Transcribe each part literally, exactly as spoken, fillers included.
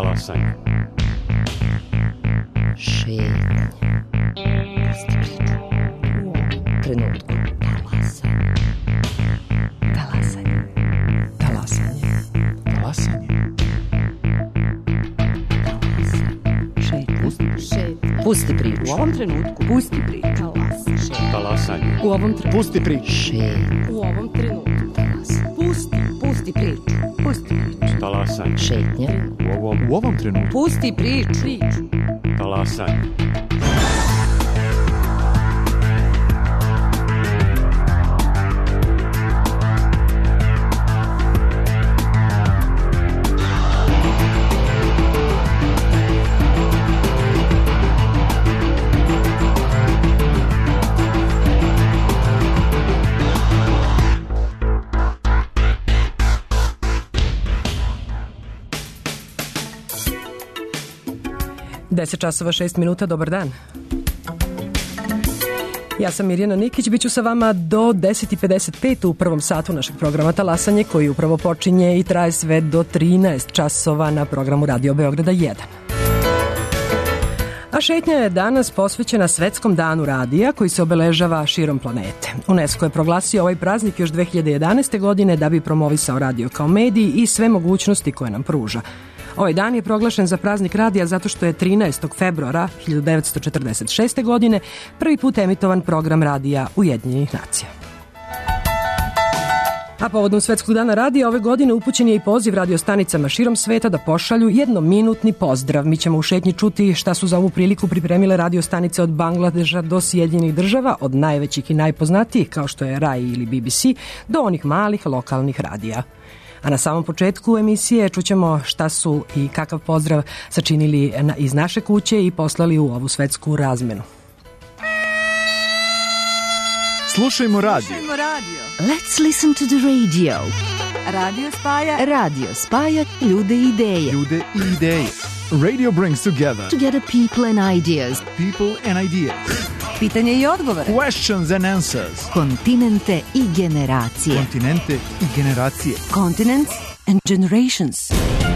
Talasanje. Šetnje. Trenutku. Talasanje. Talasanje. Talasanje. Talasanje. Šetnje. Šetnje. Pusti priču. U ovom trenutku. Pusti priču. Talasanje. U ovom trenutku. Pusti priču. Šetnje. U ovom trenutku. Pusti. Pusti priču. Pusti priču. Talasanje. Šetnje. U ovom, U ovom trenutku. Pusti priču. Priču. talasanje. deset časova šest minuta, dobar dan. Ja sam Mirjana Nikić, bit ću sa vama do deset i pedeset pet u prvom satu našeg programa Talasanje, koji upravo počinje i traje sve do trinaest časova na programu Radio Beograda jedan. A šetnja je danas posvećena Svetskom danu radija, koji se obeležava širom planete. UNESCO je proglasio ovaj praznik još dve hiljade jedanaeste. godine da bi promovisao radio kao medij i sve mogućnosti koje nam pruža. Ovaj dan je proglašen za praznik radija zato što je trinaestog februara hiljadu devetsto četrdeset šeste. godine prvi put emitovan program radija Ujedinjenih nacija. A povodom Svetskog dana radija ove godine upućen je i poziv radiostanicama širom sveta da pošalju jednominutni pozdrav. Mi ćemo u šetnji čuti šta su za ovu priliku pripremile radiostanice od Bangladeša do Sjedinjenih država, od najvećih i najpoznatijih kao što je R A I ili B B C, do onih malih lokalnih radija. A na samom početku emisije čućemo šta su i kakav pozdrav sačinili iz naše kuće i poslali u ovu svetsku razmenu. Slušajmo radio. Slušajmo radio. Let's listen to the radio. Radio spaja. Radio spaja ljude i ideje. Ljude i ideje. Radio brings together Together people and ideas. people and ideas. Pitanje i odgovore. Questions and answers. Kontinente i generacije. Kontinente i generacije. Continents and generations.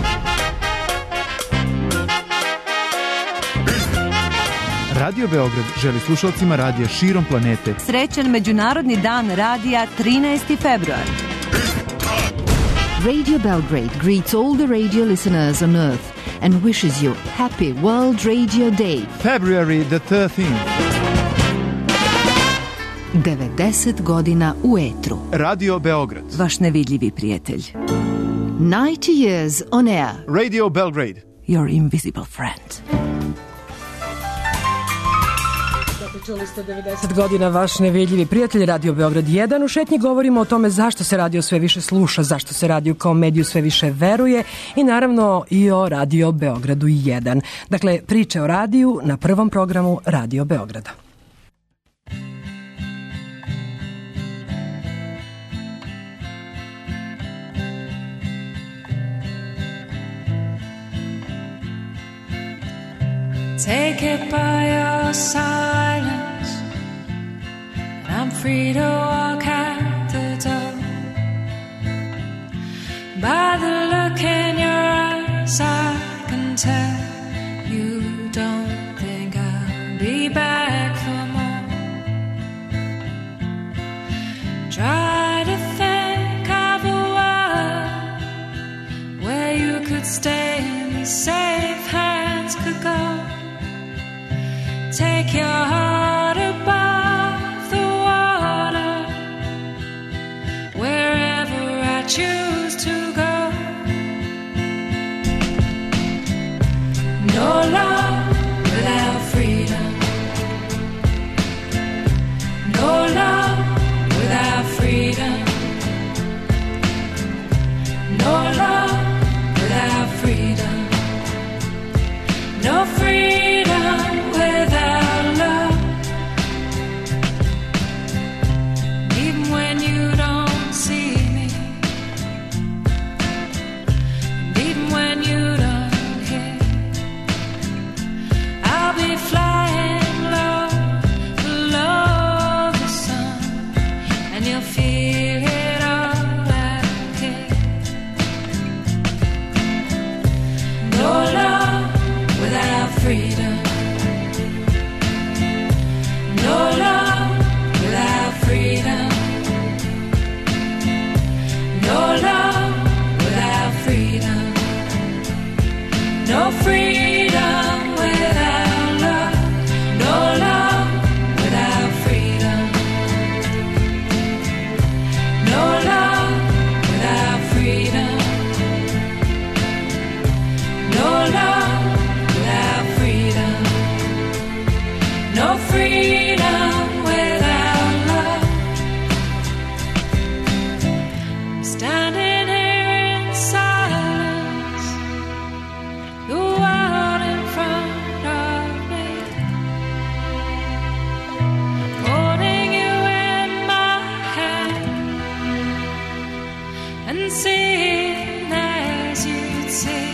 Radio Beograd želi slušalcima radija širom planete Srećan Međunarodni dan radija trinaesti februar. Radio Belgrade greets all the radio listeners on Earth and wishes you happy World Radio Day. February the thirteenth. devedeset godina u etru. Radio Beograd. Vaš nevidljivi prijatelj. ninety years on air. Radio Belgrade. Your invisible friend. Čuli ste devedeset godina vaš nevidljivi prijatelj Radio Beograd jedan. U šetnji govorimo o tome zašto se radio sve više sluša, zašto se radio kao mediju sve više veruje i naravno i o Radio Beogradu jedan. Dakle, priče o radiju na prvom programu Radio Beograda. Take it by your silence, and I'm free to walk out the door. By the look in your eyes, I can tell you don't think I'll be back for more. Try to think of a world where you could stay and be safe, hands could go. Take your heart above the water, wherever I choose to go. No love without freedom. No love without freedom. No love without freedom. No freedom without love. Even when you don't see me, and even when you don't care, standing here in silence, the world in front of me, holding you in my hand and seeing as you'd see.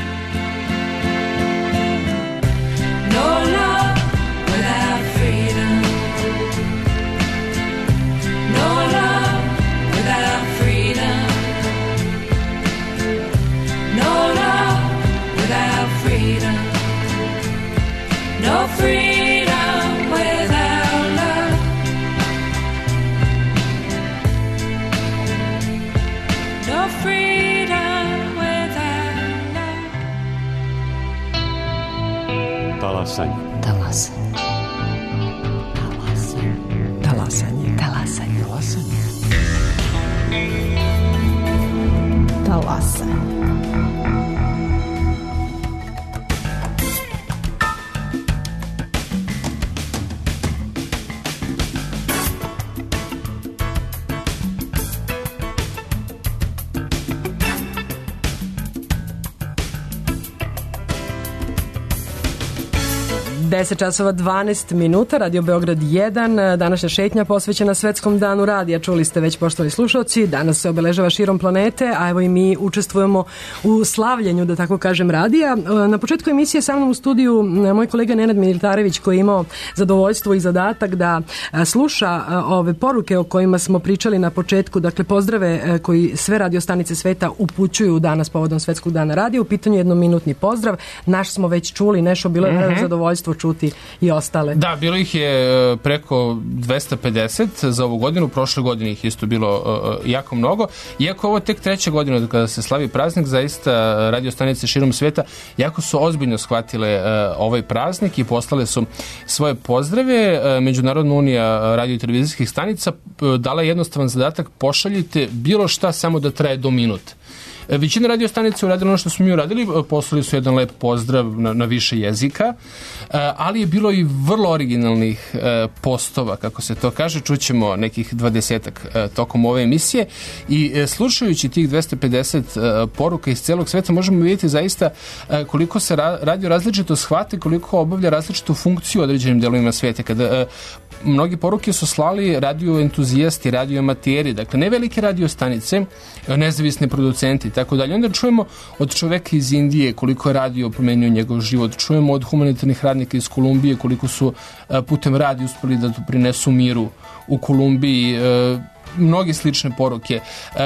No love without freedom. No love without freedom. No love without freedom. No freedom without love. No freedom without love. Talasanje. Talasanje. Talasanje. Talasanje. Talasanje. deset časova dvanaest minuta, Radio Beograd jedan, današnja šetnja posvećena Svetskom danu radija. Čuli ste već, poštovani slušalci, danas se obeležava širom planete, a evo i mi učestvujemo u slavljenju, da tako kažem, radija. Na početku emisije sa mnom u studiju moj kolega Nenad Militarević, koji je imao zadovoljstvo i zadatak da sluša ove poruke o kojima smo pričali na početku, dakle pozdrave koji sve radio stanice sveta upućuju danas povodom Svetskog dana radija. U pitanju jednominutni pozdrav. Naš smo već čuli, Nešo, bilo je mm-hmm. zadovoljstvo čuti i ostale. Da, bilo ih je preko dvesta pedeset za ovu godinu, prošle godine ih isto bilo uh, jako mnogo. Iako ovo tek treća godina kada se slavi praznik, zaista radio stanice širom sveta jako su ozbiljno shvatile uh, ovaj praznik i poslale su svoje pozdrave. Uh, Međunarodna unija radio i televizijskih stanica uh, dala jednostavan zadatak: pošaljite bilo šta samo da traje do minut. Većina radio stanica uradila ono što smo mi uradili, poslali su jedan lep pozdrav na, na više jezika, ali je bilo i vrlo originalnih postova, kako se to kaže. Čućemo nekih dvadesetak tokom ove emisije i slušajući tih dvesta pedeset poruka iz celog sveta možemo vidjeti zaista koliko se radio različito shvate, koliko obavlja različitu funkciju u određenim delovima sveta. Kada mnogi poruke su slali radio entuzijasti, radio amateri, dakle ne velike radio stanice, nezavisni producenti, tako dalje. Onda čujemo od čoveka iz Indije koliko je radio promenio njegov život, čujemo od humanitarnih radnika iz Kolumbije koliko su putem radija uspeli da prinesu miru u Kolumbiji, mnoge slične poruke.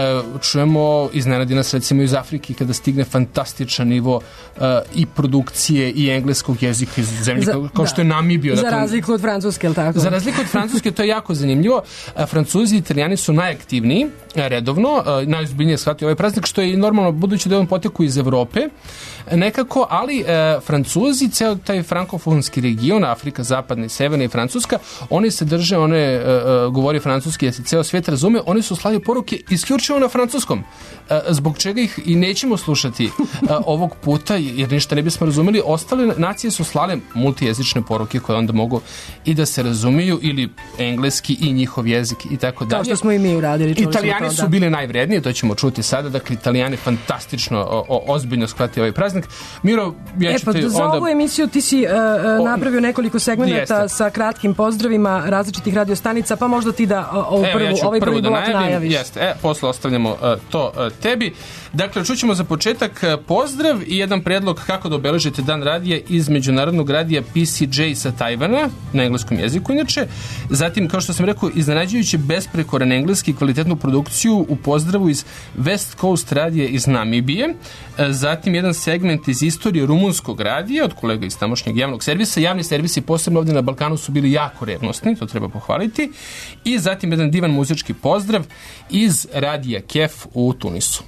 Čujemo iznenadi nas recimo iz Afrike kada stigne fantastičan nivo i produkcije i engleskog jezika iz zemlje za, kao, kao da, što je Namibija. Za dakle, razliku od Francuske, ili tako? Za razliku od Francuske, to je jako zanimljivo. Francuzi i Italijani su najaktivniji redovno, najozbiljnije shvatio ovaj praznik, što je i normalno, budući da je on poteku iz Evrope nekako, ali e, Francuzi, ceo taj frankofonski region, Afrika, zapadna i severna i Francuska, oni se drže, one e, e, govori francuski, jer se ceo svijet razume, oni su slali poruke isključivo na francuskom, e, zbog čega ih i nećemo slušati e, ovog puta, jer ništa ne bismo razumeli. Ostale nacije su slale multijezične poruke koje onda mogu i da se razumiju, ili engleski i njihov jezik i tako dalje. Kao što smo i mi uradili. Italijani su bili najvredniji, to ćemo čuti sada. Dakle, Italijani fantastično, o, o, ozbiljno shvatili ovaj praznik. Miro, ja e, ću pa, te za onda... ovu emisiju ti si uh, napravio nekoliko segmenata jeste. Sa kratkim pozdravima različitih radiostanica, pa možda ti da uh, ovu prvu, ja ovaj prvi da blok najavim, najaviš. Jeste, e, posle ostavljamo uh, to uh, tebi. Dakle, čućemo za početak uh, pozdrav i jedan predlog kako da obeležite dan radija iz Međunarodnog radija P C J sa Tajvana, na engleskom jeziku inače. Zatim, kao što sam rekao, iznenađujući besprekoran engleski kvalitetnu produkciju u pozdravu iz West Coast radija iz Namibije. Uh, zatim, jedan segment iz istorije rumunskog radija od kolega iz tamošnjeg javnog servisa. Javni servisi, posebno ovdje na Balkanu, su bili jako revnosni, to treba pohvaliti. I zatim jedan divan muzički pozdrav iz radija Kef u Tunisu.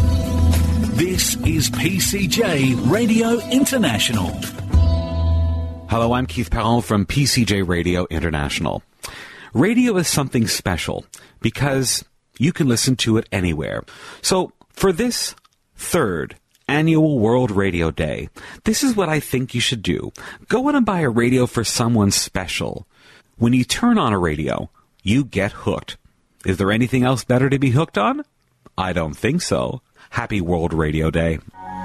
This is P C J Radio International. Hello, I'm Keith Powell from P C J Radio International. Radio is something special because you can listen to it anywhere. So, for this third annual World Radio Day, this is what I think you should do. Go in and buy a radio for someone special. When you turn on a radio, you get hooked. Is there anything else better to be hooked on? I don't think so. Happy World Radio Day.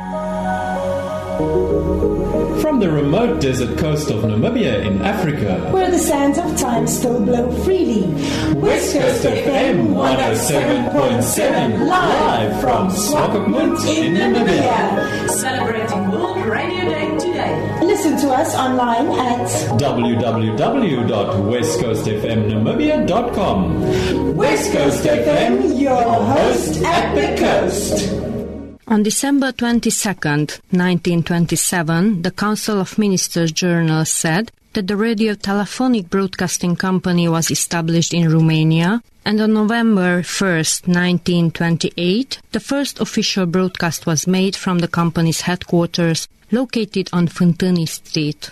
From the remote desert coast of Namibia in Africa, where the sands of time still blow freely, West Coast F M one oh seven point seven, live from Swakopmund in Namibia. Celebrating World Radio Day today. Listen to us online at w w w dot west coast f m namibia dot com. West Coast F M, your host at the coast. On December twenty-second, nineteen twenty-seven, the Council of Ministers Journal said that the Radio Telephonic Broadcasting Company was established in Romania, and on November first, nineteen twenty-eight, the first official broadcast was made from the company's headquarters, located on Fântâni Street.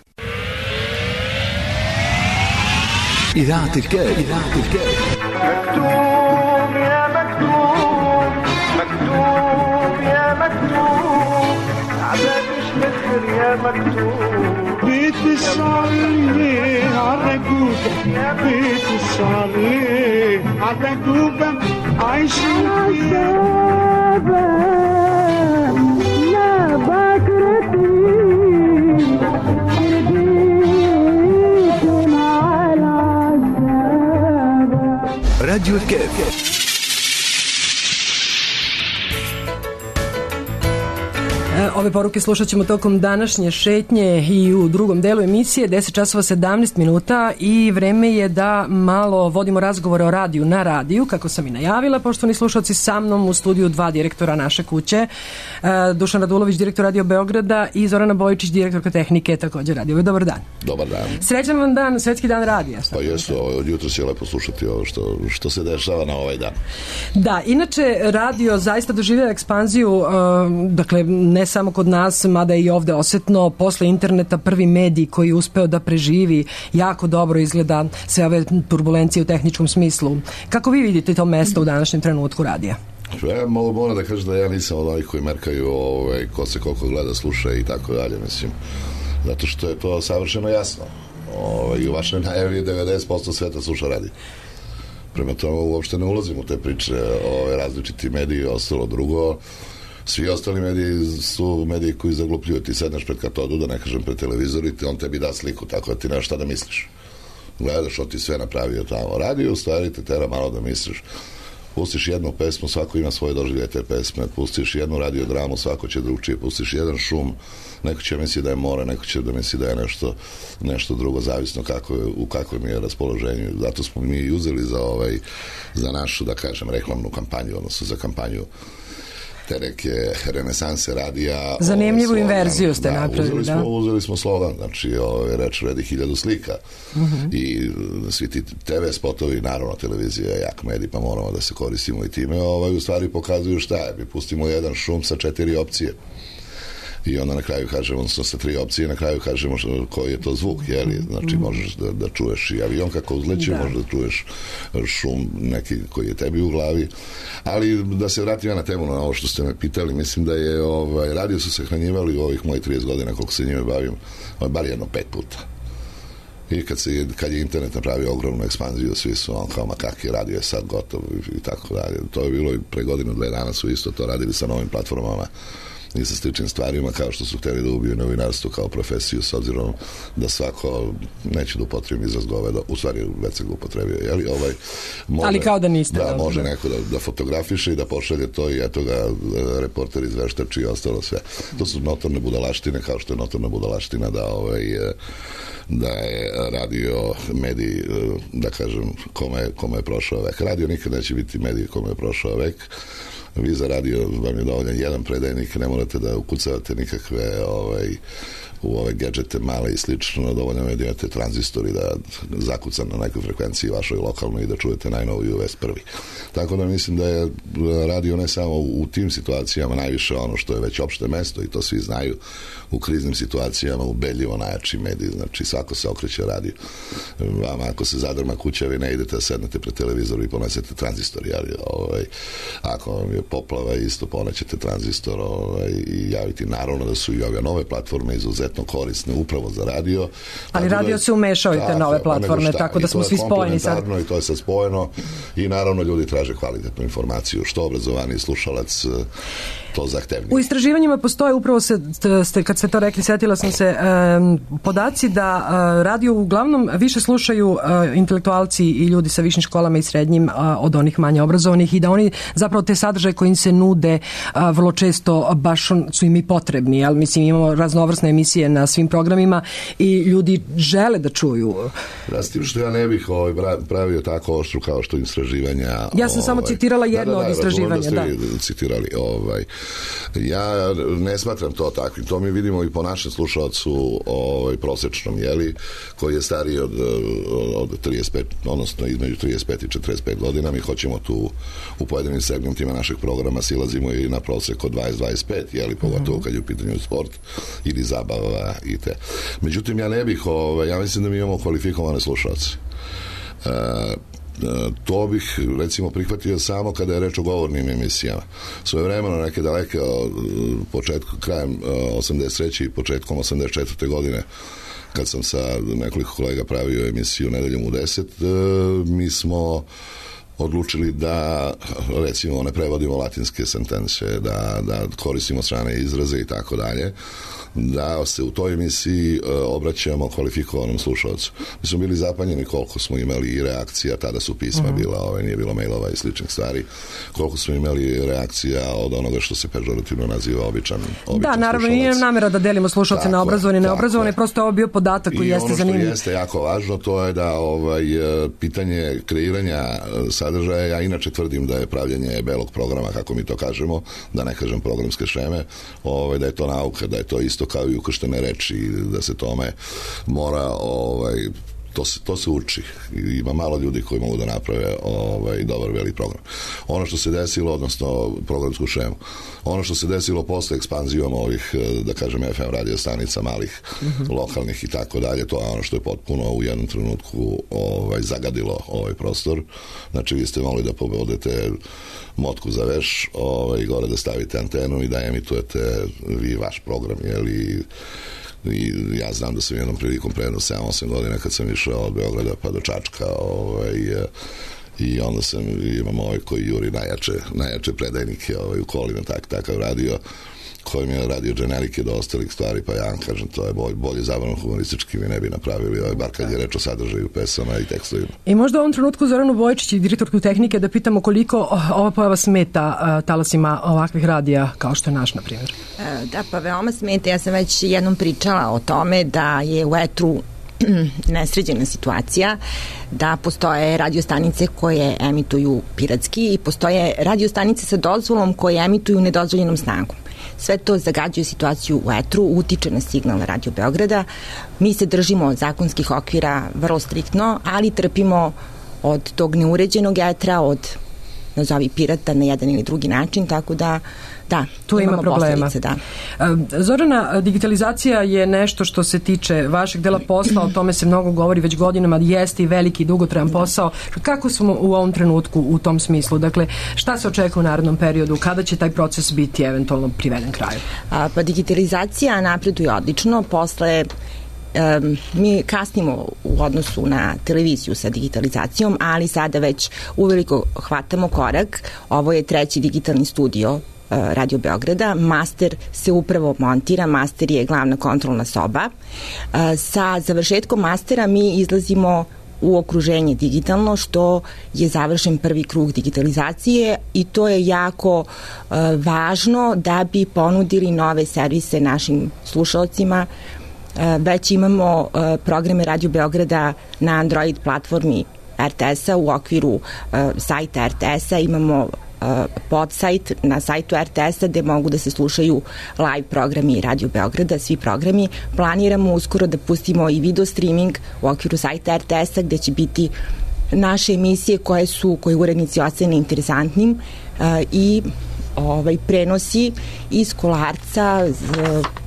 إذاعة الكاف إذاعة الكاف مكتوب يا مكتوب مكتوب يا مكتوب عباد مش مثل يا مكتوب بيت الصالي عالرقوبة بيت الصالي عالرقوبة عايشين فيها لا باكرتي راديو الكاف. Ove poruke slušat ćemo tokom današnje šetnje i u drugom delu emisije, deset časova sedamnaest minuta, i vreme je da malo vodimo razgovore o radiju na radiju, kako sam i najavila. Poštovani slušalci, sa mnom u studiju dva direktora naše kuće, Dušan Radulović, direktor Radio Beograda, i Zorana Bojičić, direktorka tehnike, također radio. Dobar dan. Dobar dan. Srećan vam dan, Svetski dan radija. Pa jesu, od jutra je lepo slušati ovo što, što se dešava na ovaj dan. Da, inače radio zaista doživio ekspanziju, dakle ne samo kod nas, mada i ovde osetno, posle interneta prvi medij koji je uspeo da preživi jako dobro izgleda sve ove turbulencije u tehničkom smislu. Kako vi vidite to mesto u današnjem trenutku radija? Ja mogu moram da kažem da ja nisam od ovih koji merkaju ovaj, ko se koliko gleda, sluša i tako dalje, mislim. Zato što je to savršeno jasno. Ovaj, I u vašoj najavi devedeset posto sveta sluša radio. Prema tome uopšte ne ulazim u te priče, ovaj, različiti mediji i ostalo drugo. Svi ostali mediji su mediji koji zaglupljuju. Ti sedneš pred katodu, da ne kažem pred televizor, i on tebi da sliku, tako da ti nemaš šta da misliš. Gledaš, on ti sve napravio tamo. Radio u stvari te tera malo da misliš. Pustiš jednu pesmu, svako ima svoje doživlje te pesme. Pustiš jednu radiodramu, svako će drugčije. Pustiš jedan šum, neko će misli da je more, neko će da misli da je nešto, nešto drugo, zavisno kako je, u kakvom je raspoloženju. Zato smo mi uzeli za, ovaj, za našu, da kažem, reklamnu kampanju, odnosno za kampanju te neke renesanse radija. Zanimljivu inverziju ste da, napravili, uzeli da? Smo, uzeli smo slogan, znači ovaj, reč vredi hiljadu slika. Uh-huh. I svi ti te ve spotovi, naravno televizija je jak medij, pa moramo da se koristimo i time, ovaj, u stvari pokazuju šta je. Mi pustimo jedan šum sa četiri opcije. I onda na kraju kažemo, odnosno sa tri opcije, na kraju kažemo što, koji je to zvuk, jeli? Znači možeš da, da čuješ i avion kako uzleće, da. Možeš da čuješ šum neki koji je tebi u glavi. Ali da se vratim ja na temu, na ovo što ste me pitali, mislim da je ovaj, radio su se hranjivali u ovih mojih trideset godina koliko se njime bavim, bar jedno pet puta. I kad, se, kad je internet napravio ogromnu ekspanziju, svi su on kao, ma kak je radio je sad gotovo i, i tako dalje. To je bilo i pre godinu, dve dana su isto to radili sa novim platformama i sa sličnim stvarima, kao što su htjeli da ubiju novinarstvo kao profesiju, s obzirom da svako, neće da upotrebim izraz goveda, u stvari već se ga upotrebio, jeli, ovaj, može, ali kao da niste. Da, može neko da, da fotografiše i da pošalje to, i eto ga reporter izveštači i ostalo sve. To su notorne budalaštine, kao što je notorna budalaština da ovaj, da je radio medij, da kažem, kome, kome je prošao vek. Radio nikad neće biti medij kome je prošao vek. Vi za radio vam je dovoljan jedan predajnik, ne morate da ukucavate nikakve ovaj, u ove gadžete male i slično, dovoljno je da imate tranzistor i da zakucan na nekoj frekvenciji vašoj lokalnoj i da čujete najnoviju vest prvi. Tako da mislim da je radio ne samo u tim situacijama najviše ono što je već opšte mesto i to svi znaju, u kriznim situacijama ubedljivo najjači medij, znači svako se okreće radio. Vama ako se zadrma kuća, vi ne idete da sednete pred televizoru i ponesete tranzistor, ali ovaj, ako vam je neke poplava, isto ponećete tranzistor ovaj, i javiti. Naravno da su i ove nove platforme izuzetno korisne upravo za radio. Ali tako radio da, se umešao i te nove šta, platforme, tako da smo svi spojeni sad. I to je sad spojeno i naravno ljudi traže kvalitetnu informaciju. Što obrazovani slušalac to zahtevnije. U istraživanjima postoje, upravo se, ste, kad ste to rekli, setila sam se, um, podaci da uh, radio uglavnom više slušaju uh, intelektualci i ljudi sa višim školama i srednjim uh, od onih manje obrazovanih i da oni zapravo te sadržaje koji im se nude uh, vrlo često baš on, su im i potrebni, ali mislim imamo raznovrsne emisije na svim programima i ljudi žele da čuju. Da, s tim što ja ne bih ovaj, pravio tako oštru kao što istraživanja. Ja sam ovaj, samo citirala jedno da, da, da, od istraživanja. Da, da, citirali ovaj. Ja ne smatram to takvim. To mi vidimo i po našem slušalcu ovaj, prosečnom, jeli, koji je stariji od, od trideset pet, odnosno između trideset pet i četrdeset pet godina. Mi hoćemo tu u pojedinim segmentima našeg programa silazimo i na prosek od dvadeset do dvadeset pet, jeli, pogotovo kad je u pitanju sport ili zabava i te. Međutim, ja ne bih, ovaj, ja mislim da mi imamo kvalifikovane slušalce. Uh, to bih recimo prihvatio samo kada je reč o govornim emisijama. Svoje vremeno neke daleke početku, krajem osamdeset treće i početkom osamdeset četvrte godine kad sam sa nekoliko kolega pravio emisiju Nedeljom u deset, mi smo odlučili da recimo ne prevodimo latinske sentence, da, da koristimo strane izraze i tako dalje, da se u toj emisiji uh, obraćamo kvalifikovanom slušalcu. Mi smo bili zapanjeni koliko smo imali i reakcija, tada su pisma uh-huh. bila, ove, nije bilo mailova i sličnih stvari, koliko smo imali reakcija od onoga što se pežorativno naziva običan, običan Da, naravno, slušalac. Nije namjera da delimo slušalce na obrazovane i neobrazovane, prosto je ovo bio podatak koji jeste zanimljiv. I ono što jeste jako važno, to je da ovaj, pitanje kreiranja sadržaja, ja inače tvrdim da je pravljenje belog programa, kako mi to kažemo, da ne kažem programske šeme, ovaj, da je to nauka, da je to isto kao i ukrštene reči, da se tome mora ovaj, to se, to se uči. Ima malo ljudi koji mogu da naprave ovaj, dobar veli program. Ono što se desilo, odnosno programsku šemu, ono što se desilo posle ekspanzijom ovih, da kažem, F M radio stanica malih, mm-hmm. lokalnih i tako dalje, to je ono što je potpuno u jednom trenutku ovaj, zagadilo ovaj prostor. Znači, vi ste mogli da pobodete motku za veš, ovaj, gore da stavite antenu i da emitujete vi vaš program, jeli. I ja znam da sam jednom prilikom pre sedam osam godina kad sam išao od Beograda pa do Čačka ovaj, i onda sam imam ovaj koji juri najjače, najjače predajnike ovaj, u kolima, tak, takav radio koji mi je radio generike do ostalih stvari, pa ja vam kažem, to je bolje, bolje zabavno humoristički mi ne bi napravili, ovaj, bar kad je reč o sadržaju pesama i tekstovima. I možda u ovom trenutku Zoranu Bojičić i direktorku tehnike da pitamo koliko ova pojava smeta uh, talasima ovakvih radija kao što je naš, na primjer. Da, pa veoma smeta. Ja sam već jednom pričala o tome da je u etru nesređena situacija, da postoje radiostanice koje emituju piratski i postoje radiostanice sa dozvolom koje emituju nedozvoljenom snagom. Sve to zagađuje situaciju u etru, utiče na signal Radio Beograda. Mi se držimo zakonskih okvira vrlo striktno, ali trpimo od tog neuređenog etra, od nazovi pirata na jedan ili drugi način, tako da da, tu ima problema. Da. Zorana, digitalizacija je nešto što se tiče vašeg dela posla, o tome se mnogo govori već godinama, jeste i veliki dugotrajan posao. Kako smo u ovom trenutku u tom smislu? Dakle, šta se očekuje u narednom periodu? Kada će taj proces biti eventualno priveden kraju? A, pa digitalizacija napreduje odlično. Posle Um, mi kasnimo u odnosu na televiziju sa digitalizacijom, ali sada već uveliko hvatamo korak. Ovo je treći digitalni studio uh, Radio Beograda. Master se upravo montira, master je glavna kontrolna soba. Uh, sa završetkom mastera mi izlazimo u okruženje digitalno, što je završen prvi krug digitalizacije i to je jako uh, važno da bi ponudili nove servise našim slušalcima. Već imamo programe Radio Beograda na Android platformi R T S-a u okviru sajta R T S-a, imamo podsajt na sajtu R T S-a gde mogu da se slušaju live programi Radio Beograda, svi programi. Planiramo uskoro da pustimo i video streaming u okviru sajta R T S-a gde će biti naše emisije koje su, koje urednici ocene interesantnim i ovaj, prenosi iz Kolarca,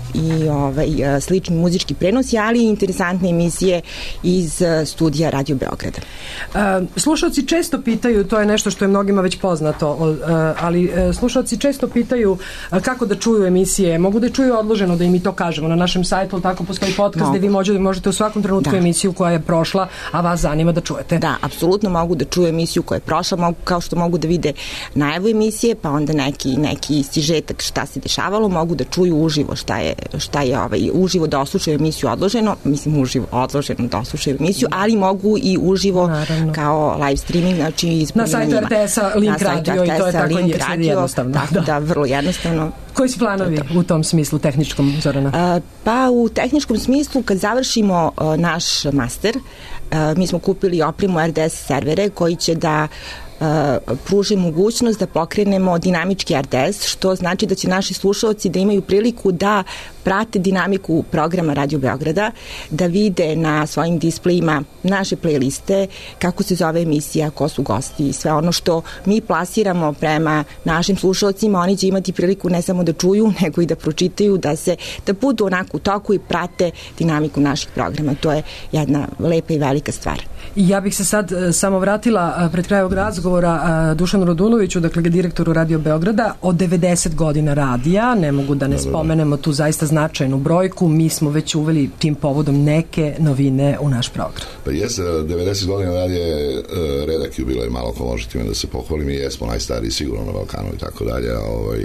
i ovaj, a, slični muzički prenosi, ali i interesantne emisije iz a, studija Radio Beograda. A, slušalci često pitaju, to je nešto što je mnogima već poznato, a, ali a, slušalci često pitaju a, kako da čuju emisije, mogu da čuju odloženo, da im i to kažemo na našem sajtu, ali tako postoji podcast Mogu. gde vi možete, možete u svakom trenutku Da. emisiju koja je prošla, a vas zanima da čujete. Da, apsolutno mogu da čuju emisiju koja je prošla, mogu, kao što mogu da vide najavu emisije, pa onda neki, neki sižetak šta se dešavalo, mogu da čuju uživo šta je, šta je ovaj, uživo da oslušaju emisiju odloženo, mislim uživo odloženo da oslušaju emisiju, ali mogu i uživo Naravno. kao live streaming, znači iz Na sajtu R T S-a Link Radio i to je tako Link je- Radio, jednostavno. Tako da. da, vrlo jednostavno. Koji su planovi u tom smislu tehničkom, Zorana? A, pa u tehničkom smislu kad završimo a, naš master, a, mi smo kupili opremu R D S servere koji će da a, pruže mogućnost da pokrenemo dinamički R D S, što znači da će naši slušalci da imaju priliku da prate dinamiku programa Radio Beograda, da vide na svojim displejima naše playliste, kako se zove emisija, ko su gosti i sve ono što mi plasiramo prema našim slušalcima, oni će imati priliku ne samo da čuju, nego i da pročitaju, da se da budu onako u toku i prate dinamiku naših programa. To je jedna lepa i velika stvar. I ja bih se sad e, samo vratila e, pred kraj ovog razgovora e, Dušanu Raduloviću, dakle direktoru Radio Beograda, od devedeset godina radija, ne mogu da ne Da, da, da. spomenemo tu zaista značajnu brojku, mi smo već uveli tim povodom neke novine u naš program. Pa jeste, devedeset godina radije je uh, redak jubilej, malo ko može time da se pohvalim, i jesmo najstariji sigurno na Balkanu i tako dalje, a ovaj,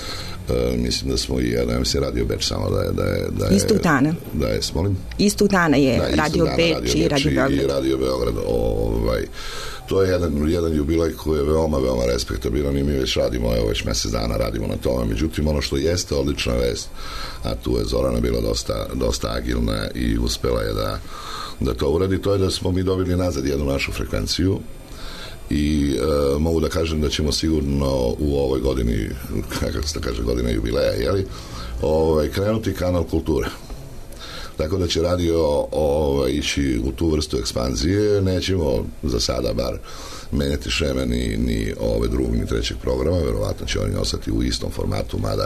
uh, mislim da smo i jedan, ja mislim, Radio Beč samo da je, da je, da je Istog dana. Da je, molim? Istog dana je Da, istog Radio dana Beč i Radio i Beograd. Radio Beograd. Ovaj, to je jedan, jedan jubilej koji je veoma, veoma respektabilan i mi već radimo, evo već mesec dana radimo na tome. Međutim, ono što jeste odlična vest, a tu je Zorana bila dosta, dosta agilna i uspela je da, da to uradi, to je da smo mi dobili nazad jednu našu frekvenciju i e, mogu da kažem da ćemo sigurno u ovoj godini, kako se da kaže, godina jubileja, jeli, ovaj, krenuti kanal kulture. Tako da će radio ovaj, ići u tu vrstu ekspanzije, nećemo za sada bar menjati šeme ni, ni ove drugog ni trećeg programa, verovatno će oni ostati u istom formatu, mada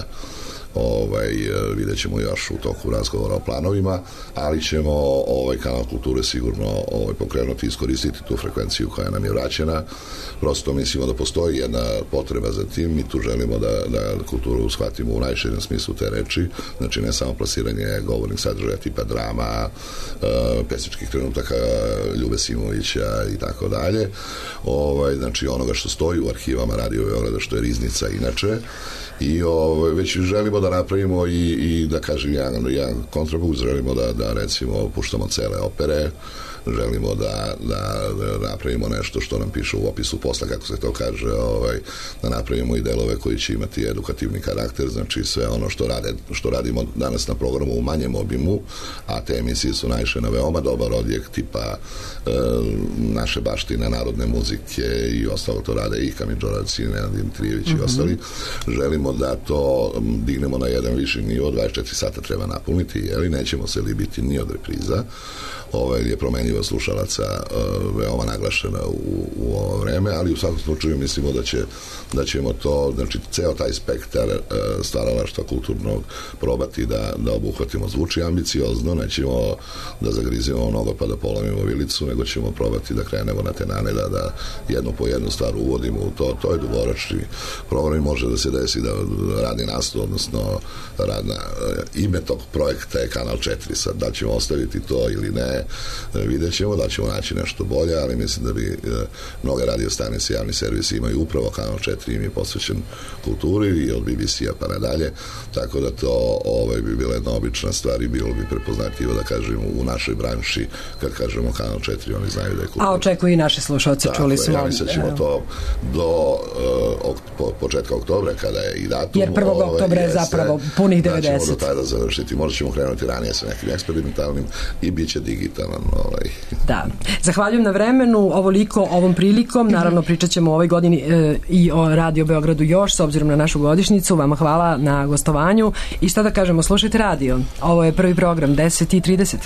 ovaj, vidjet ćemo još u toku razgovora o planovima, ali ćemo ovaj kanal kulture sigurno ovaj, pokrenuti i iskoristiti tu frekvenciju koja nam je vraćena. Prosto mislimo da postoji jedna potreba za tim, mi tu želimo da, da kulturu shvatimo u najširem smislu te reči, znači ne samo plasiranje govornih sadržaja tipa drama, uh, pesničkih trenutaka Ljube Simovića i tako dalje, ovaj, znači onoga što stoji u arhivama Radio Beograda, što je riznica inače, i ovaj, već želimo da napravimo i, i da kažem jedan, jedan kontraput, želimo da, da recimo puštamo cele opere, želimo da, da, da napravimo nešto što nam piše u opisu posla, kako se to kaže, ovaj, da napravimo i delove koji će imati edukativni karakter, znači sve ono što, rade, što radimo danas na programu u manjem obimu, a te emisije su naišle na veoma dobar odjek tipa e, naše baštine, narodne muzike i ostalo to rade i Kamil Đorac i Nenad Dimitrijević mm-hmm. i ostali. Želimo da to dignemo na jedan viši nivo, dvadeset četiri sata treba napuniti, jeli, nećemo se libiti ni od repriza. Ovaj je promenjiva slušalaca uh, veoma naglašena u, u ovo vreme, ali u svakom slučaju mislimo da će da ćemo to, znači ceo taj spektar uh, stvaralaštva kulturnog probati da, da obuhvatimo. Zvuči ambiciozno, nećemo da zagrizimo mnogo pa da polomimo vilicu, nego ćemo probati da krenemo na te nane, da, da jednu po jednu stvar uvodimo u to. To je dugoročni program i može da se desi da radi nastup, odnosno radna uh, ime tog projekta je Kanal četiri, sad da ćemo ostaviti to ili ne, vidjet ćemo, da ćemo naći nešto bolje, ali mislim da bi e, mnoge radio stanice, javni servisi imaju upravo Kanal četiri, im je posvećen kulturi i od B B C-a pa nadalje, tako da to ovaj, bi bila jedna obična stvar i bilo bi prepoznatljivo da kažem u našoj branši, kad kažemo Kanal četiri, oni znaju da je kultura. A očekuju i naše slušalce, Tako, čuli smo. Ja mislim da ćemo to do uh, ok, po, početka oktobra, kada je i datum. Jer prvog ovaj, oktobra je jeste, zapravo punih da devedeset. ćemo do tada završiti. Možda ćemo krenuti ranije sa nekim eksperimentalnim i bit će digitalan. Ovaj. Da. Zahvaljujem na vremenu, ovoliko, ovom prilikom. Naravno, pričat ćemo u ovoj godini e, i o Radio Beogradu još, s obzirom na našu godišnjicu. Vama hvala na gostovanju. I šta da kažemo, slušajte radio. Ovo je prvi program, deset i trideset.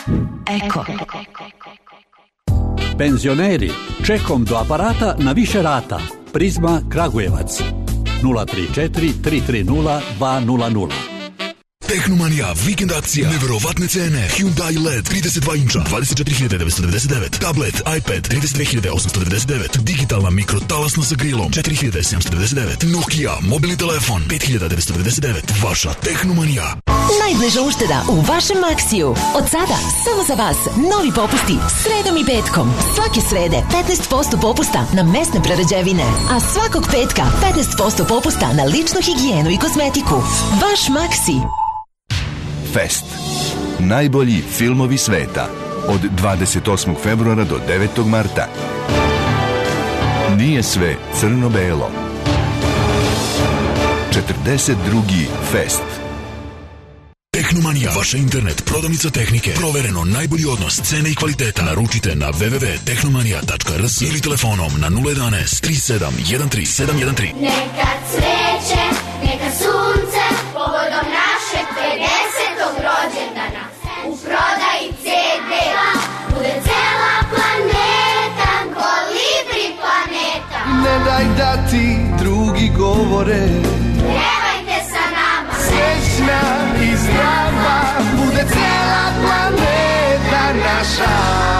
Eko. Penzioneri, čekom do aparata na više rata. Prizma Kragujevac. nula tri četiri tri tri nula dva nula nula. Tehnomanija, vikend akcija, neverovatne cene. Hyundai L E D trideset dva inča, dvadeset četiri hiljade devetsto devedeset devet. Tablet, iPad, trideset dve hiljade osamsto devedeset devet. Digitalna mikrotalasna sa grilom, četiri hiljade sedamsto devedeset devet. Nokia, mobilni telefon, pet hiljada devetsto devedeset devet. Vaša Tehnomanija. Najbliža ušteda u vašem Maxiju. Od sada, samo za vas, novi popusti sredom i petkom. Svake srede petnaest posto popusta na mesne prerađevine, a svakog petka petnaest posto popusta na ličnu higijenu i kozmetiku. Vaš Maxi. Fest. Najbolji filmovi sveta. Od dvadeset osmog februara do devetog marta. Nije sve crno-belo. četrdeset drugi Fest. Tehnomanija, vaša internet, prodavnica tehnike, provereno najbolji odnos, cene i kvaliteta. Naručite na w w w tačka tehnomanija tačka r s ili telefonom na nula jedanaest tri sedam jedan tri sedam jedan tri. Neka cveće, neka sunce, povodom našeg pedesetog rođendana. U prodaji ce de bude cela planeta, kolibri planeta. Ne daj da ti drugi govore, Pevajte sa nama, srećna i zdrava, bude cela planeta naša.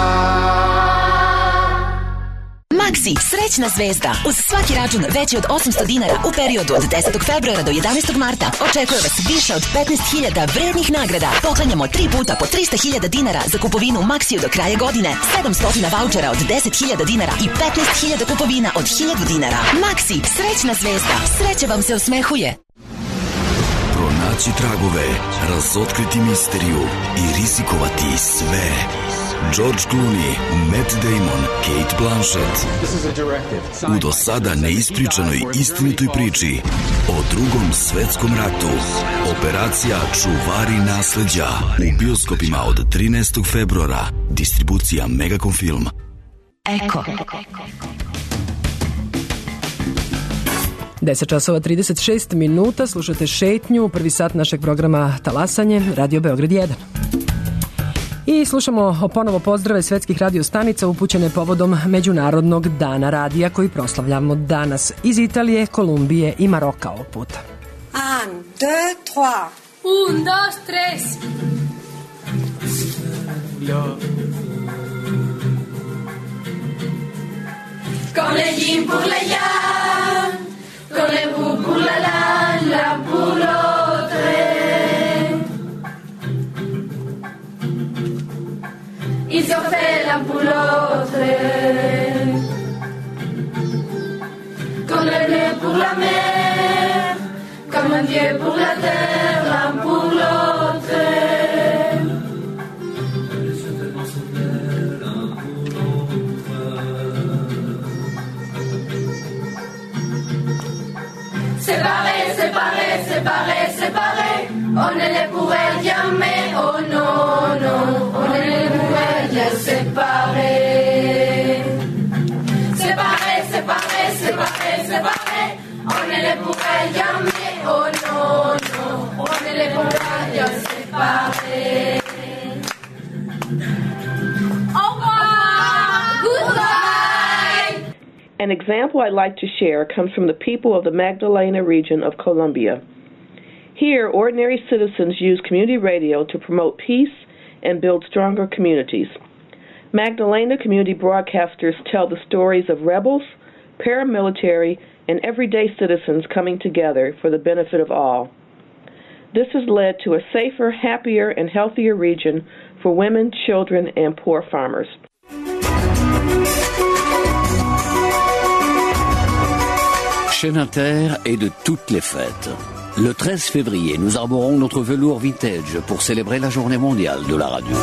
Maxi, srećna zvezda. Uz svaki račun veći od osamsto dinara u periodu od desetog februara do jedanaestog marta očekuje vas više od petnaest hiljada vrednih nagrada. Poklanjamo tri puta po trista hiljada dinara za kupovinu u Maxiju do kraja godine, sedamsto vaučera od deset hiljada dinara i petnaest hiljada kupovina od hiljadu dinara. Maxi, srećna zvezda. Sreća vam se osmehuje. Pronaći tragove, razotkriti misteriju i rizikovati sve. George Clooney, Matt Damon, Kate Blanchett. U do sada neispričanoj istinitoj priči o drugom svetskom ratu. Operacija Čuvari nasleđa u bioskopima od trinaestog februara. Distribucija Megacom Film. Eko. deset časova trideset šest minuta, slušate Šetnju, prvi sat našeg programa Talasanje, Radio Beograd jedan. I slušamo ponovo pozdrave svetskih radio stanica upućene povodom Međunarodnog dana radija koji proslavljamo danas iz Italije, Kolumbije i Maroka ovog puta. Un, deux, trois. Un, dos, tres. Con le yin pour le yang, con le bu pour la lan, la pour l'autre. Ils ont fait l'un pour l'autre. Comme le blé pour la mer, comme un dieu pour la terre, l'un pour l'autre. Séparés, séparés, séparés, séparés, on ne les pourrait jamais, oh non, non, on ne les pourrait bien séparer. Séparés, séparés, séparés, séparés, on ne les pourrait jamais, oh non, non, on ne les pourrait bien séparer. Au revoir! Goodbye! An example I'd like to share comes from the people of the Magdalena region of Colombia. Here, ordinary citizens use community radio to promote peace and build stronger communities. Magdalena community broadcasters tell the stories of rebels, paramilitary, and everyday citizens coming together for the benefit of all. This has led to a safer, happier, and healthier region for women, children, and poor farmers. Chez Inter et de toutes les fêtes. Le treize février, nous arborons notre velours vintage pour célébrer la journée mondiale de la radio.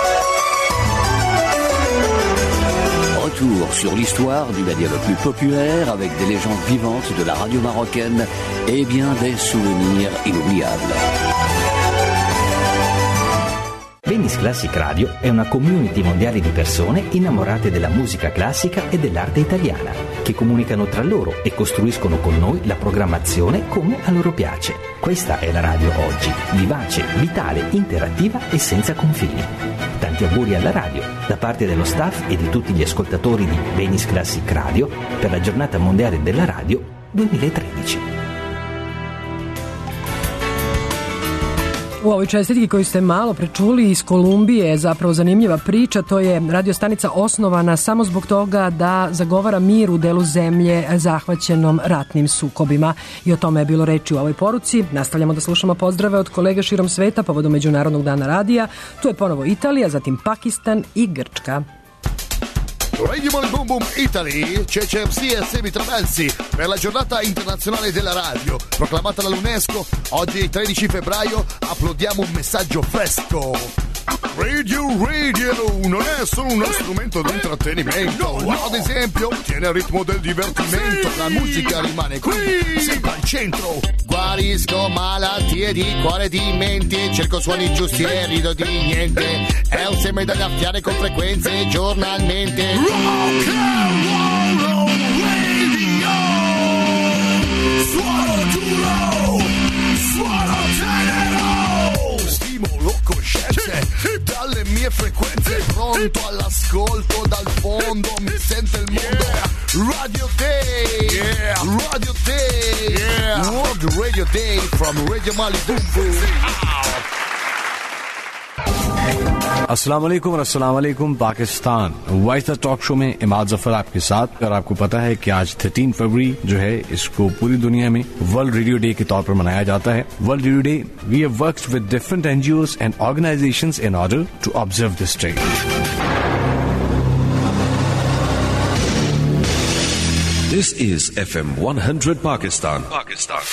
Retour sur l'histoire du média le plus populaire avec des légendes vivantes de la radio marocaine et bien des souvenirs inoubliables. Veni Venice Classic Radio è una community mondiale di persone innamorate della musica classica e dell'arte italiana, che comunicano tra loro e costruiscono con noi la programmazione come a loro piace. Questa è la radio oggi, vivace, vitale, interattiva e senza confini. Tanti auguri alla radio, da parte dello staff e di tutti gli ascoltatori di Venice Classic Radio, per la giornata mondiale della radio duemilatredici. U ovoj čestitki koju ste malo prečuli iz Kolumbije je zapravo zanimljiva priča. To je radiostanica osnovana samo zbog toga da zagovara mir u delu zemlje zahvaćenom ratnim sukobima. I o tome je bilo reči u ovoj poruci. Nastavljamo da slušamo pozdrave od kolega širom sveta povodom Međunarodnog dana radija. Tu je ponovo Italija, zatim Pakistan i Grčka. Radio Mali Boom Boom Italy, C C M C e Semi Traversi per la giornata internazionale della radio proclamata dall'UNESCO. Oggi tredici febbraio applaudiamo un messaggio fresco. Radio Radio non è solo uno strumento di intrattenimento, no, ad esempio tiene il ritmo del divertimento, la musica rimane qui sempre al centro. Guarisco malattie di cuore e di mente, cerco suoni giusti e rido di niente, è un seme da graffiare con frequenze giornalmente. Rock and roll radio, suono duro, suono tenero, stimolo coscienze dalle mie frequenze, pronto all'ascolto dal fondo, mi sente il mondo. Radio Day, yeah. Radio Day, yeah. World Radio Day from Radio Mali Boom Boom. अस्सलाम वालेकुम और अस्सलाम वालेकुम Pakistan. Voice the talk show में इमाद जफर आपके साथ। अगर आपको पता है कि आज तेरह फरवरी जो है इसको पूरी दुनिया में वर्ल्ड रेडियो डे के तौर पर मनाया जाता है। World radio day we have worked with different NGOs and organisations in order to observe this day. This is F M one hundred Pakistan. Pakistan.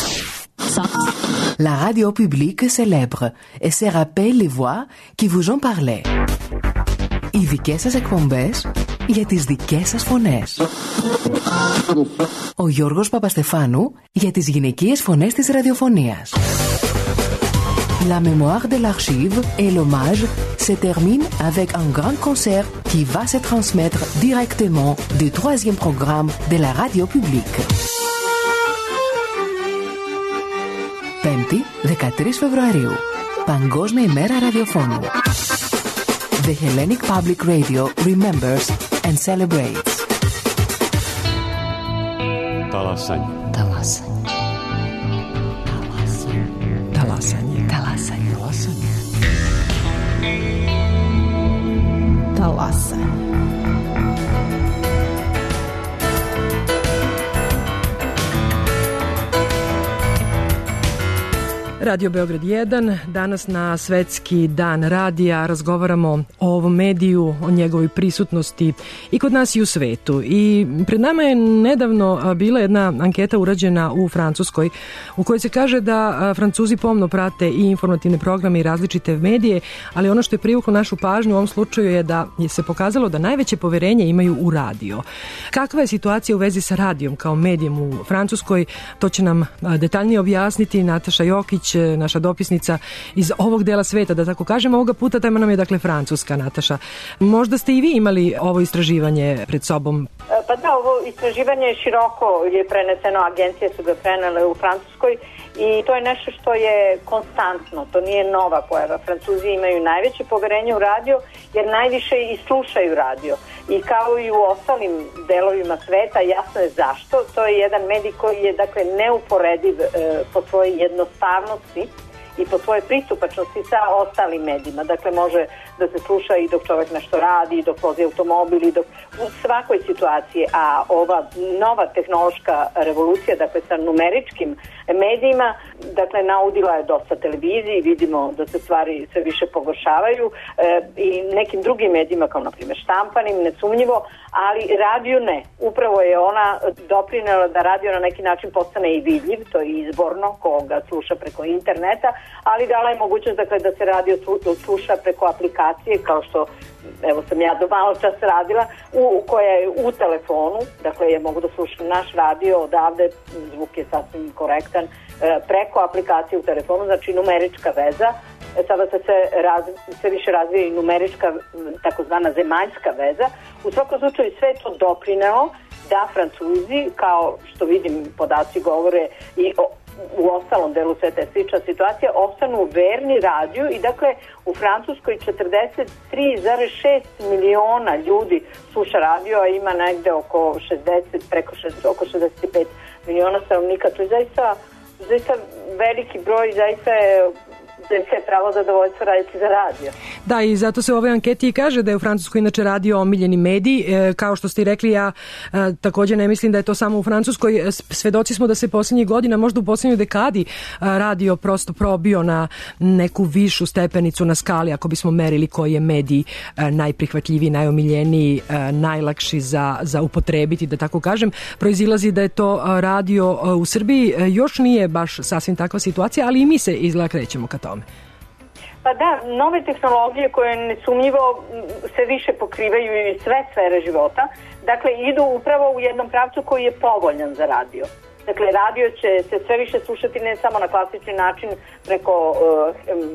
La radio publique célèbre et se rappelle les voix qui vous en parlaient. Οι δικές σας εκπομπές για τις δικές σας φωνές. Ο Γιώργος Παπαστεφάνου για τις γυναικείες φωνές της ραδιοφωνίας. La mémoire de l'archive et l'hommage se termine avec un grand concert qui va se transmettre directement du troisième programme de la radio publique. Πέμπτη, δεκατρείς Φεβρουαρίου. Παγκόσμια ημέρα ραδιοφώνου. The Hellenic Public Radio remembers and celebrates. Talasanje. Talasanje. Talasanje. Talasanje. Talasanje. Talasanje. Radio Beograd jedan, danas na Svetski dan radija razgovaramo o ovom mediju, o njegovoj prisutnosti i kod nas i u svetu. I pred nama je nedavno bila jedna anketa urađena u Francuskoj u kojoj se kaže da Francuzi pomno prate i informativne programe i različite medije, ali ono što je privuklo našu pažnju u ovom slučaju je da je se pokazalo da najveće poverenje imaju u radio. Kakva je situacija u vezi sa radijom kao medijem u Francuskoj? To će nam detaljnije objasniti Nataša Jokić, naša dopisnica iz ovog dela sveta, da tako kažem. Ovoga puta tema nam je dakle Francuska. Nataša, možda ste i vi imali ovo istraživanje pred sobom? Pa da, ovo istraživanje je široko je preneseno, agencije su ga prenele u Francuskoj i to je nešto što je konstantno, to nije nova pojava. Francuzi imaju najveće poverenje u radio jer najviše i slušaju radio. I kao i u ostalim delovima sveta, jasno je zašto. To je jedan medij koji je dakle neuporediv e, po svojoj jednostavnosti i po svojoj pristupačnosti sa ostalim medijima. Dakle, može da se sluša i dok čovjek nešto radi, dok vozi automobil, i dok u svakoj situaciji. A ova nova tehnološka revolucija, dakle sa numeričkim medijima, dakle naudila je dosta televiziji, vidimo da se stvari sve više pogoršavaju e, i nekim drugim medijima, kao na primjer štampanim, nesumnjivo, ali radio ne. Upravo je ona doprinela da radio na neki način postane i vidljiv, to je izborno, koga sluša preko interneta, ali dala je mogućnost dakle, da se radio sluša preko aplikacije, kao što evo sam ja do malo čas radila, u, koja je u telefonu, dakle ja mogu da slušam naš radio odavde, zvuk je sasvim korektan, preko aplikacije u telefonu, znači numerička veza, sada se sve, raz, sve više razvija i numerička, takozvana zemaljska veza. U svakom slučaju sve je to doprinelo da Francuzi, kao što vidim podaci govore i o, u ostalom delu sveta je slična situacija, ostanu verni radiju i dakle u Francuskoj četrdeset tri zarez šest miliona ljudi sluša radio, a ima negde oko šezdeset, preko šezdeset, oko šezdeset pet miliona stanovnika. To je zaista, zaista veliki broj, zaista je zaista je pravo zadovoljstvo raditi za radio. Da, i zato se u ovoj anketi i kaže da je u Francuskoj inače radio omiljeni medij. E, kao što ste i rekli, ja e, također ne mislim da je to samo u Francuskoj. Svedoci smo da se posljednjih godina, možda u posljednjoj dekadi, a, radio prosto probio na neku višu stepenicu na skali, ako bismo merili koji je medij a, najprihvatljiviji, najomiljeniji, a, najlakši za, za upotrebiti, da tako kažem. Proizilazi da je to a, radio a, u Srbiji. A, još nije baš sasvim takva situacija, ali i mi se izgleda krećemo ka tome. Pa da, nove tehnologije koje nesumnjivo se više pokrivaju i sve sfere života, dakle idu upravo u jednom pravcu koji je povoljan za radio. Dakle, radio će se sve više slušati ne samo na klasični način preko uh,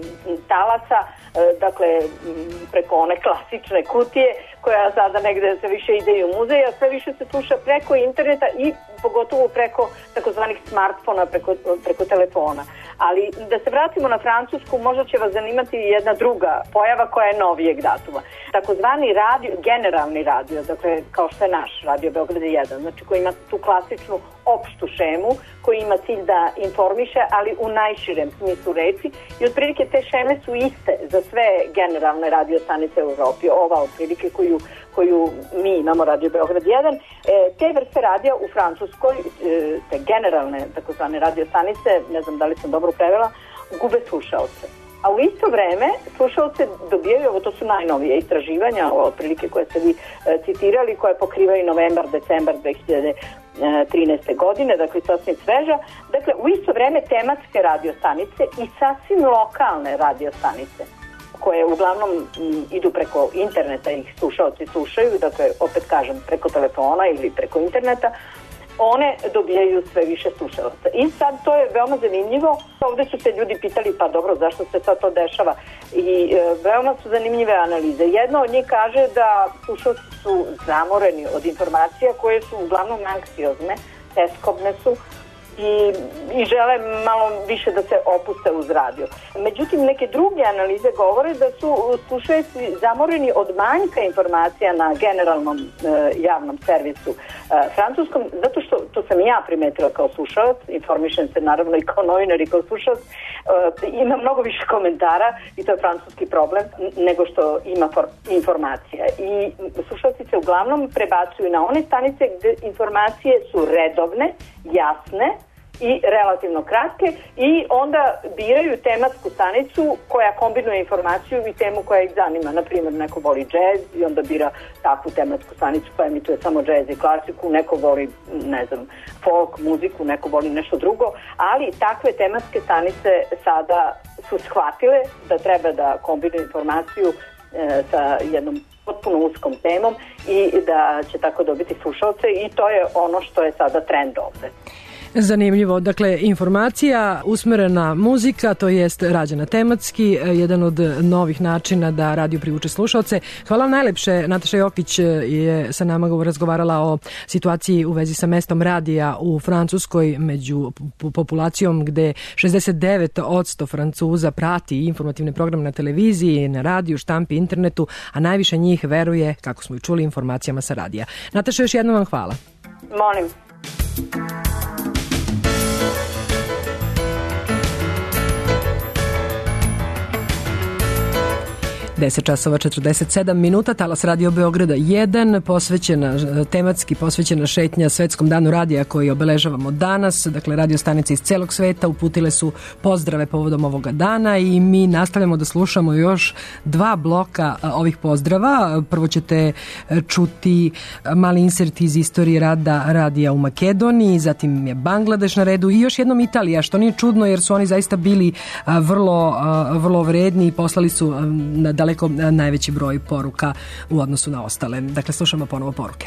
talasa, uh, dakle preko one klasične kutije koja sada negde se više ide i u muzej, a sve više se sluša preko interneta i pogotovo preko takozvanih smartfona, preko, preko telefona. Ali da se vratimo na Francusku, možda će vas zanimati jedna druga pojava koja je novijeg datuma. Takozvani radio, generalni radio, dakle kao što je naš Radio Beograd jedan, znači koji ima tu klasičnu opštu šemu, koji ima cilj da informiše, ali u najširem smislu reči, i otprilike te šeme su iste za sve generalne radio stanice u Evropi. Ova otprilike koju, koju mi imamo Radio Beograd jedan, e, te vrste radija u Francuskoj, e, te generalne takozvane radio stanice, ne znam da li sam dobro prevela, gube slušaoce. A u isto vreme slušalce dobijaju, ovo to su najnovije istraživanja, ovo otprilike koje ste vi e, citirali, koje pokrivaju novembar, decembar dve hiljade trinaeste. godine, dakle sasvim sveža. Dakle, u isto vreme tematske radiostanice i sasvim lokalne radiostanice, koje uglavnom m, idu preko interneta, ih slušalci slušaju, dakle, opet kažem, preko telefona ili preko interneta, one dobijaju sve više slušalaca. I sad to je veoma zanimljivo. Ovde su se ljudi pitali, pa dobro, zašto se sad to dešava? I e, veoma su zanimljive analize. Jedna od njih kaže da slušalci su zamoreni od informacija koje su uglavnom anksiozne, teskobne su i, i žele malo više da se opuste uz radio. Međutim, neke druge analize govore da su slušalci zamoreni od manjka informacija na generalnom e, javnom servisu e, francuskom, zato što, to sam ja primetila kao slušalac, informišem se naravno i kao novinar i kao slušalac, e, ima mnogo više komentara i to je francuski problem nego što ima for, informacija. I slušalci se uglavnom prebacuju na one stanice gde informacije su redovne, jasne i relativno kratke i onda biraju tematsku stanicu koja kombinuje informaciju i temu koja ih zanima. Naprimjer, neko voli džez i onda bira takvu tematsku stanicu koja emituje samo džez i klasiku, neko voli, ne znam, folk, muziku, neko voli nešto drugo, ali takve tematske stanice sada su shvatile da treba da kombinuju informaciju e, sa jednom potpuno uskom temom i da će tako dobiti slušalce i to je ono što je sada trend ovde. Zanimljivo, dakle informacija, usmerena muzika, to jest rađena tematski, jedan od novih načina da radio privuče slušalce. Hvala vam najlepše, Nataša Jokić je sa nama razgovarala o situaciji u vezi sa mestom radija u Francuskoj među populacijom gde šezdeset devet posto Francuza prati informativne programe na televiziji, na radiju, štampi, internetu, a najviše njih veruje, kako smo i čuli, informacijama sa radija. Nataša, još jednom vam hvala. Molim. deset časova četrdeset sedam minuta, talas Radio Beograda jedan, posvećena, tematski posvećena šetnja Svetskom danu radija koji obeležavamo danas. Dakle, radio stanice iz celog sveta uputile su pozdrave povodom ovoga dana i mi nastavljamo da slušamo još dva bloka ovih pozdrava. Prvo ćete čuti mali insert iz istorije rada radija u Makedoniji, zatim je Bangladeš na redu i još jednom Italija, što nije čudno jer su oni zaista bili vrlo, vrlo vredni i poslali su na daleko najveći broj poruka u odnosu na ostale. Dakle, slušamo ponovo poruke.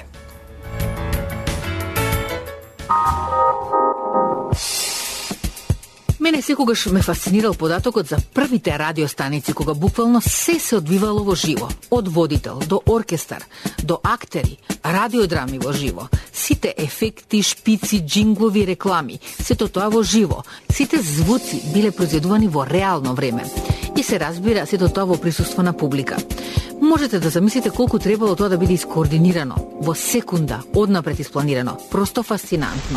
My Мене секогаш ме фасцинирал податокот за првите радиостаници кога буквално се се одвивало во живо. Од водител до оркестар, до актери, радиодрами во живо, сите ефекти, шпици, джинглови, реклами, сето тоа во живо, сите звуци биле произведувани во реално време. И се разбира сето тоа во присуство на публика. Можете да замислите колку требало тоа да биде искоординирано, во секунда, однапред испланирано. Просто фасцинантно.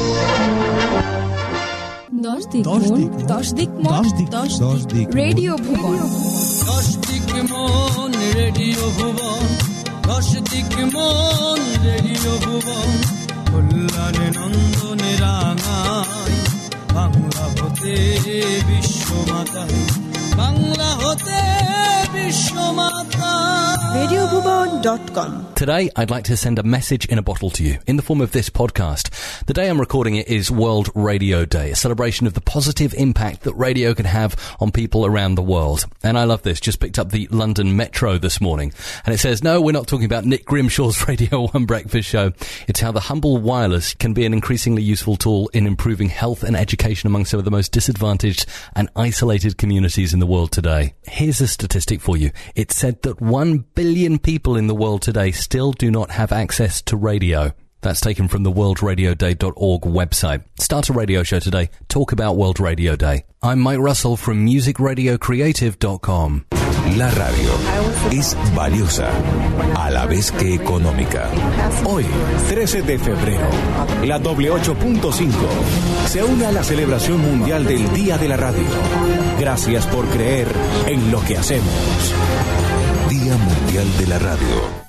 Дождик, дождик, дождик, дождик, дождик, Radio Bhuvan. Dojdik mon, Radio Bhuvan. Dojdik mon, Radio Bhuvan. Kullane nandone rangai, Bangla hote Vishwamatai, Bangla hote Vishwamatai. radio bhuvan dot com. Today, I'd like to send a message in a bottle to you in the form of this podcast. The day I'm recording it is World Radio Day, a celebration of the positive impact that radio can have on people around the world. And I love this. Just picked up the London Metro this morning. And it says, no, we're not talking about Nick Grimshaw's Radio one breakfast show. It's how the humble wireless can be an increasingly useful tool in improving health and education among some of the most disadvantaged and isolated communities in the world today. Here's a statistic for you. It's said that one billion people in the world today still do not have access to radio. That's taken from the world radio day dot org website. Start a radio show today. Talk about World Radio Day. I'm Mike Russell from music radio creative dot com. La radio es valiosa, a la vez que económica. Hoy, trece de febrero, la doble ocho punto cinco se une a la celebración mundial del Día de la Radio. Gracias por creer en lo que hacemos. Día Mundial de la Radio.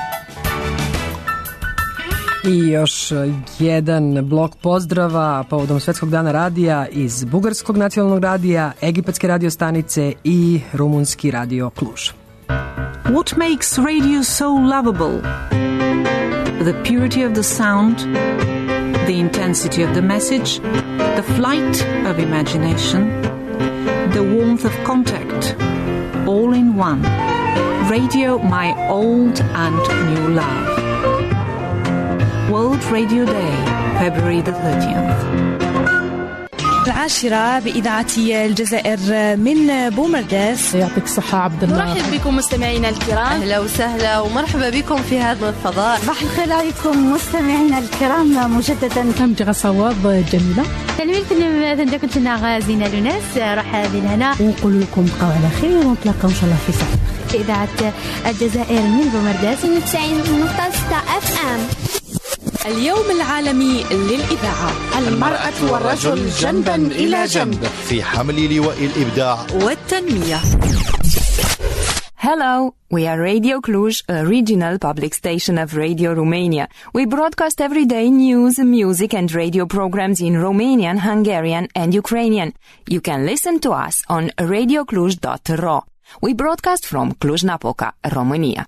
I još jedan blok pozdrava povodom Svetskog dana radija iz Bugarskog nacionalnog radija, Egipatske radio stanice i Rumunski radio Kluž. What makes radio so lovable? The purity of the sound, the intensity of the message, the flight of imagination, the warmth of contact, all in one. Radio, my old and new love. World Radio Day, February the thirtieth. العاشرة بإذاعة الجزائر من بومرداس. يعطيك الصحة عبد الله. نرحب بكم مستمعينا الكرام. أهلا وسهلا ومرحبا بكم في هذا الفضاء. صباح الخير عليكم مستمعينا الكرام مجددا. أمجغ صواب جميلة. تلميذ كنتنا غازينا لوناس راح بنا. ونقول لكم بقوا على خير ونتلاقاو إن شاء الله في ساعة. في إذاعة الجزائر من بومرداس تسعين نقطة ستة اف ام. اليوم العالمي للإذاعة. المرأة والرجل جنبا إلى جنب في حمل لواء الإبداع والتنمية. Hello, we are Radio Cluj, a regional public station of Radio Romania. We broadcast every day news, music and radio programs in Romanian, Hungarian and Ukrainian. You can listen to us on radio cluj dot r o. We broadcast from Cluj-Napoca, Romania.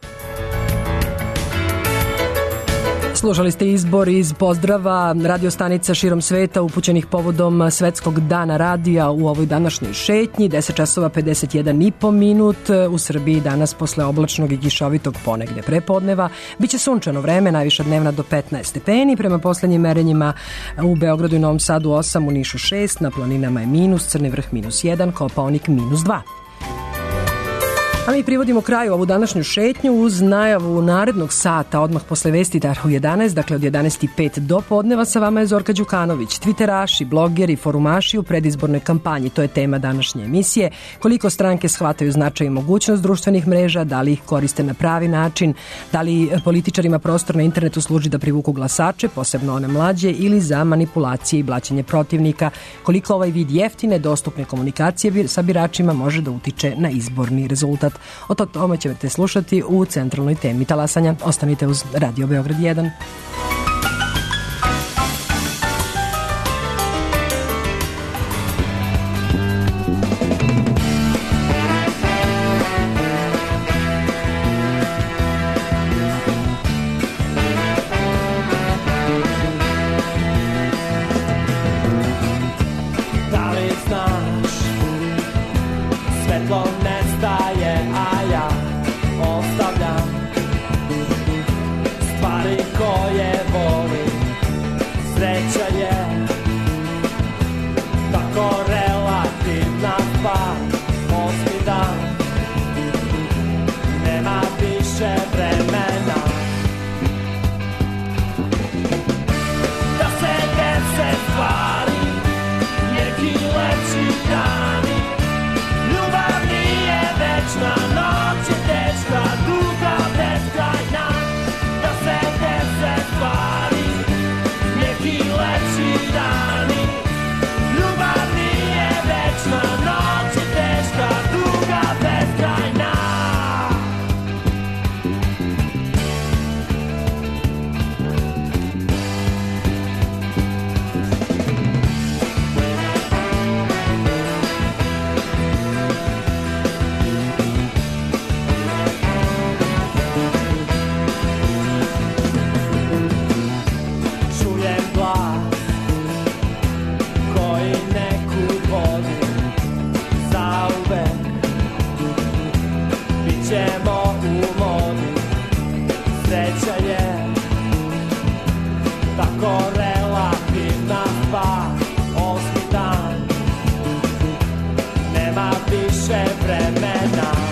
Slušali ste izbor iz pozdrava radio stanica širom sveta upućenih povodom Svetskog dana radija u ovoj današnjoj šetnji. deset časova pedeset jedan i po minut. U Srbiji danas posle oblačnog i kišovitog ponegde prepodneva biće sunčano vreme, najviša dnevna do petnaest stepeni. Prema poslednjim merenjima u Beogradu i Novom Sadu osam, u Nišu šest, na planinama je minus, Crni vrh minus jedan, Kopaonik minus dva. A mi privodimo kraju ovu današnju šetnju uz najavu narednog sata odmah posle vesti u jedanaest, dakle od jedanaest i pet do podneva. Sa vama je Zorka Đukanović. Twitteraši, blogeri, forumaši u predizbornoj kampanji. To je tema današnje emisije. Koliko stranke shvataju značaj i mogućnost društvenih mreža, da li ih koriste na pravi način, da li političarima prostor na internetu služi da privuku glasače, posebno one mlađe, ili za manipulacije i blaćenje protivnika. Koliko ovaj vid jeftine, dostupne komunikacije sa biračima može da utiče na izborni rezultat. O tome ćete slušati u centralnoj temi talasanja. Ostanite uz Radio Beograd jedan. Tako dan. Nema više vremena da se dese stvari, neki lepši dani. Ljubav nije večna, noć je teška, duga, beskrajna. Da se dese stvari, neki lepši dani. Ljubav nije večna, noć je teška, duga, beskrajna. Čujem glas koji neku vodi zauvek. Bićemo u modi, sreća je tako relativna stvar. Osmi dan, nema više vremena